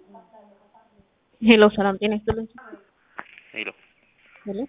ሄሎ ሰላም ጤና ይስጥልኝ። ሄሎ ሄሎ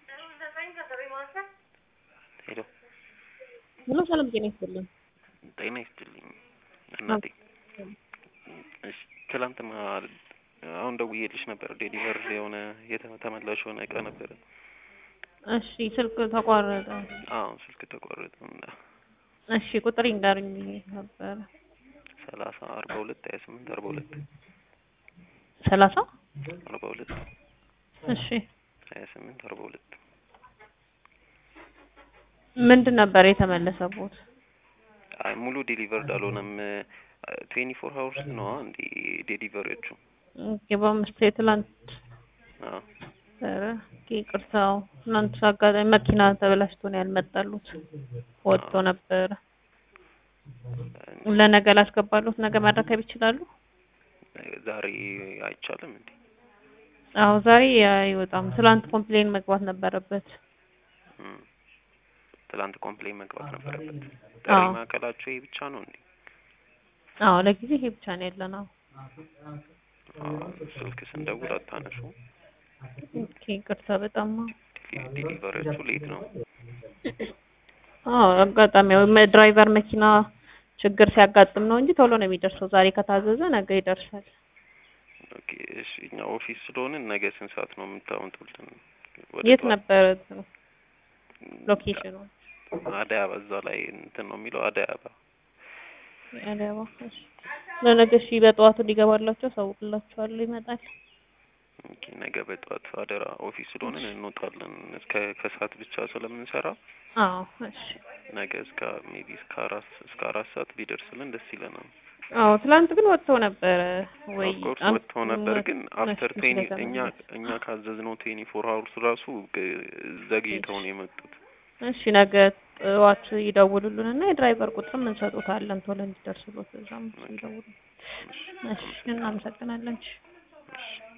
ሄሎ ሄሎ ሰላም ጤና ይስጥልኝ። ጤና ይስጥልኝ እናቴ። እሺ ትላንትና አሁን ደውዬልሽ ነበር። ዴሊቨር የሆነ የተመላሽ የሆነ እቃ ነበር። እሺ ስልክ ተቋረጠ። አዎ ስልክ ተቋረጠ እና እሺ ቁጥር ይንገሩኝ ነበር 30 42 28 42 30 42 እሺ 28 42 ምንድን ነበር የተመለሰቦት? አይ ሙሉ ዴሊቨርድ አልሆነም። 24 hours ነው እንዴ ዴሊቨሪዎቹ? ኦኬ በአምስት ትላንት አዎ ይቅርታው ትናንት አጋጣሚ መኪና ተበላሽቶ ነው ያልመጣሉት። ወጥቶ ነበር። ለነገ ላስገባሉት ነገ ማረከብ ይችላሉ? ዛሬ አይቻልም እንዴ? አዎ ዛሬ አይወጣም። ትላንት ኮምፕሌን መግባት ነበረበት። ትላንት ኮምፕሌን መግባት ነበረበት። ጥሪ ማዕከላችሁ ይሄ ብቻ ነው እንዴ? አዎ ለጊዜ ይሄ ብቻ ነው ያለነው። ስልክ ስንደውል አታነሱ። ኦኬ ይቅርታ በጣም ዴሊቨሪዎቹ ሌት ነው። አጋጣሚ ድራይቨር መኪና ችግር ሲያጋጥም ነው እንጂ ቶሎ ነው የሚደርሰው። ዛሬ ከታዘዘ ነገ ይደርሳል። ኦኬ እሺ እኛ ኦፊስ ስለሆነ ነገ ስንት ሰዓት ነው የምታመጡልን? የት ነበር ሎኬሽኑ? አዳይ አበባ እዛ ላይ እንትን ነው የሚለው አዳይ አበባ። አዳይ አበባ እሺ። ለነገ እሺ በጠዋቱ ሊገባላችሁ ሰውላችኋለሁ ይመጣል። ኦኬ ነገ በጠዋት አደራ። ኦፊስ ስለሆነ እንወጣለን እስከ ከሰዓት ብቻ ስለምንሰራ። አዎ እሺ። ነገ እስከ ሜቢ እስከ 4 ሰዓት ቢደርስልን ደስ ይለናል። አዎ ትላንት ግን ወጥቶ ነበር ወይ? ኦፍኮርስ ወጥቶ ነበር ግን አፍተር 20 እኛ ካዘዝነው 24 hours ራሱ ዘግይተው ነው የመጡት። እሺ ነገ ጠዋት ይደውሉልንና የድራይቨር ቁጥርም እንሰጡታለን ቶሎ እንዲደርስሎት እዛም ይደውሉ። እሺ እናመሰግናለን። እሺ